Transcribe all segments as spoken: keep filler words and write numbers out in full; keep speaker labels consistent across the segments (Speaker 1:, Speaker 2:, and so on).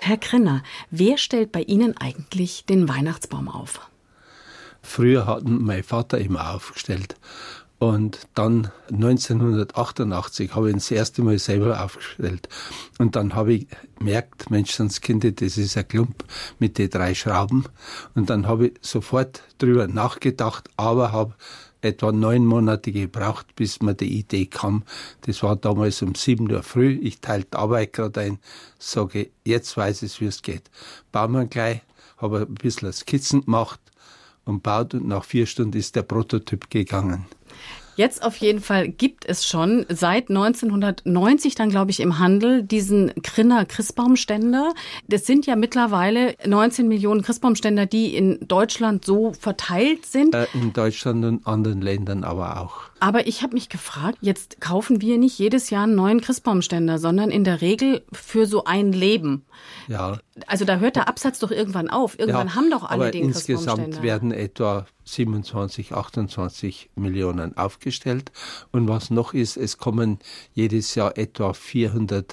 Speaker 1: Herr Krinner, wer stellt bei Ihnen eigentlich den Weihnachtsbaum auf?
Speaker 2: Früher hat mein Vater immer aufgestellt. Und dann neunzehnhundertachtundachtzig habe ich ihn das erste Mal selber aufgestellt. Und dann habe ich gemerkt, Menschenskinder, das ist ein Klump mit den drei Schrauben. Und dann habe ich sofort drüber nachgedacht, aber habe etwa neun Monate gebraucht, bis mir die Idee kam. Das war damals um sieben Uhr früh. Ich teilte Arbeit gerade ein, sage, jetzt weiß ich, wie es geht. Bauen wir gleich, habe ein bisschen Skizzen gemacht und baut, und nach vier Stunden ist der Prototyp gegangen.
Speaker 1: Jetzt auf jeden Fall gibt es schon seit neunzehnhundertneunzig dann, glaube ich, im Handel diesen Krinner Christbaumständer. Das sind ja mittlerweile neunzehn Millionen Christbaumständer, die in Deutschland so verteilt sind.
Speaker 2: Äh, in Deutschland und anderen Ländern aber auch.
Speaker 1: Aber ich habe mich gefragt, jetzt kaufen wir nicht jedes Jahr einen neuen Christbaumständer, sondern in der Regel für so ein Leben.
Speaker 2: Ja.
Speaker 1: Also da hört der Absatz doch irgendwann auf. Irgendwann
Speaker 2: ja,
Speaker 1: haben doch alle
Speaker 2: aber
Speaker 1: den Christbaumständer.
Speaker 2: Insgesamt werden etwa siebenundzwanzig, achtundzwanzig Millionen aufgestellt. Und was noch ist, es kommen jedes Jahr etwa vierhunderttausend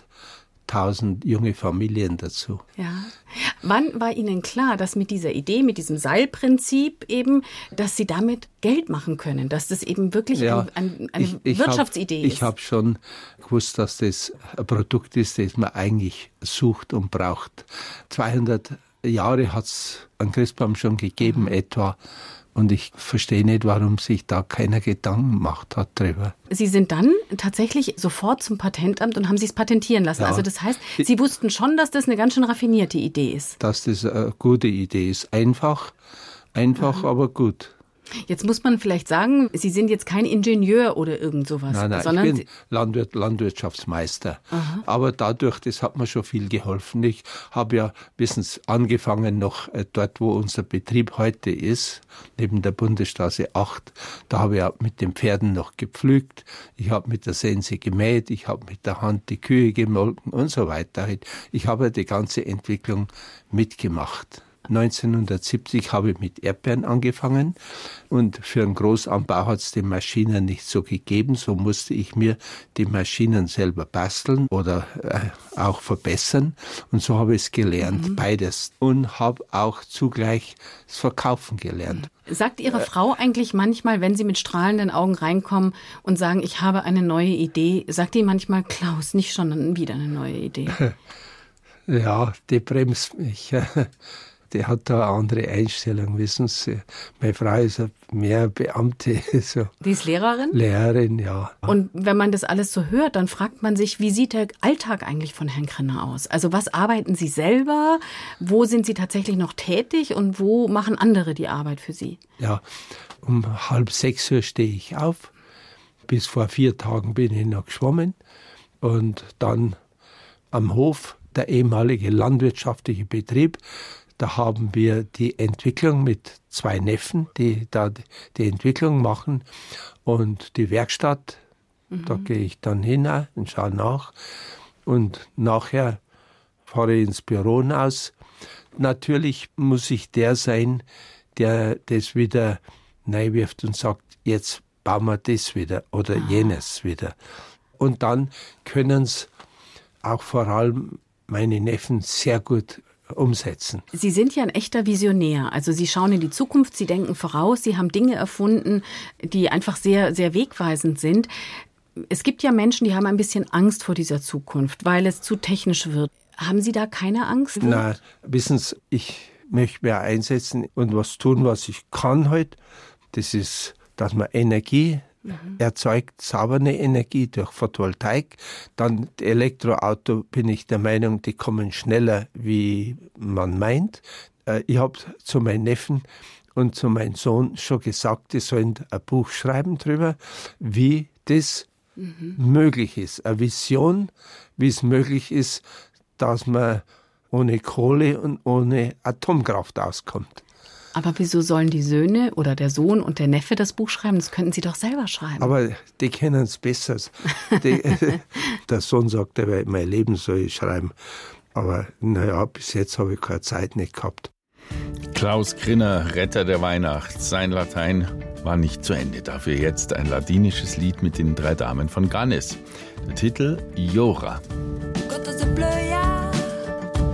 Speaker 2: junge Familien dazu.
Speaker 1: Ja. Wann war Ihnen klar, dass mit dieser Idee, mit diesem Seilprinzip eben, dass Sie damit Geld machen können, dass das eben wirklich
Speaker 2: ja,
Speaker 1: ein, ein, eine
Speaker 2: ich, ich
Speaker 1: Wirtschaftsidee
Speaker 2: hab,
Speaker 1: ist?
Speaker 2: Ich habe schon gewusst, dass das ein Produkt ist, das man eigentlich sucht und braucht. zweihundert Jahre hat es einen Christbaum schon gegeben, mhm. etwa. Und ich verstehe nicht, warum sich da keiner Gedanken gemacht hat drüber.
Speaker 1: Sie sind dann tatsächlich sofort zum Patentamt und haben sich es patentieren lassen. Ja. Also das heißt, Sie wussten schon, dass das eine ganz schön raffinierte Idee ist.
Speaker 2: Dass das eine gute Idee ist. Einfach, einfach, mhm. aber gut.
Speaker 1: Jetzt muss man vielleicht sagen, Sie sind jetzt kein Ingenieur oder irgend sowas.
Speaker 2: Nein, nein,
Speaker 1: sondern
Speaker 2: ich bin Landwirt, Landwirtschaftsmeister. Aha. Aber dadurch, das hat mir schon viel geholfen. Ich habe ja, wissen Sie, angefangen noch dort, wo unser Betrieb heute ist, neben der Bundesstraße acht. Da habe ich auch mit den Pferden noch gepflügt. Ich habe mit der Sense gemäht. Ich habe mit der Hand die Kühe gemolken und so weiter. Ich habe die ganze Entwicklung mitgemacht. neunzehnhundertsiebzig habe ich mit Erdbeeren angefangen und für einen Großanbau hat es die Maschinen nicht so gegeben. So musste ich mir die Maschinen selber basteln oder äh, auch verbessern und so habe ich es gelernt, mhm. beides, und habe auch zugleich das Verkaufen gelernt.
Speaker 1: Sagt Ihre äh, Frau eigentlich manchmal, wenn Sie mit strahlenden Augen reinkommen und sagen, ich habe eine neue Idee, sagt die manchmal, Klaus, nicht schon wieder eine neue Idee?
Speaker 2: Ja, die bremst mich. Die hat da eine andere Einstellung, wissen Sie. Meine Frau ist mehr Beamte. So.
Speaker 1: Die ist Lehrerin?
Speaker 2: Lehrerin, ja.
Speaker 1: Und wenn man das alles so hört, dann fragt man sich, wie sieht der Alltag eigentlich von Herrn Krinner aus? Also was arbeiten Sie selber? Wo sind Sie tatsächlich noch tätig? Und wo machen andere die Arbeit für Sie?
Speaker 2: Ja, um halb sechs Uhr stehe ich auf. Bis vor vier Tagen bin ich noch geschwommen. Und dann am Hof, der ehemalige landwirtschaftliche Betrieb, da haben wir die Entwicklung mit zwei Neffen, die da die Entwicklung machen. Und die Werkstatt, mhm. da gehe ich dann hin und schaue nach. Und nachher fahre ich ins Büro hinaus. Natürlich muss ich der sein, der das wieder reinwirft und sagt, jetzt bauen wir das wieder oder ah. jenes wieder. Und dann können es auch vor allem meine Neffen sehr gut umsetzen.
Speaker 1: Sie sind ja ein echter Visionär. Also Sie schauen in die Zukunft, Sie denken voraus, Sie haben Dinge erfunden, die einfach sehr, sehr wegweisend sind. Es gibt ja Menschen, die haben ein bisschen Angst vor dieser Zukunft, weil es zu technisch wird. Haben Sie da keine Angst?
Speaker 2: Nein, wissen Sie, ich möchte mehr einsetzen und was tun, was ich kann heute. Das ist, dass man Energie Mhm. erzeugt, saubere Energie durch Photovoltaik. Dann die Elektroauto, bin ich der Meinung, die kommen schneller, wie man meint. Ich habe zu meinen Neffen und zu meinem Sohn schon gesagt, die sollen ein Buch schreiben darüber, wie das mhm. möglich ist. Eine Vision, wie es möglich ist, dass man ohne Kohle und ohne Atomkraft auskommt.
Speaker 1: Aber wieso sollen die Söhne oder der Sohn und der Neffe das Buch schreiben? Das könnten sie doch selber schreiben.
Speaker 2: Aber die kennen es besser. Die, der Sohn sagt, mein Leben soll ich schreiben. Aber naja, bis jetzt habe ich keine Zeit nicht gehabt.
Speaker 3: Klaus Krinner, Retter der Weihnacht. Sein Latein war nicht zu Ende. Dafür jetzt ein ladinisches Lied mit den drei Damen von Gannes. Der Titel Iora.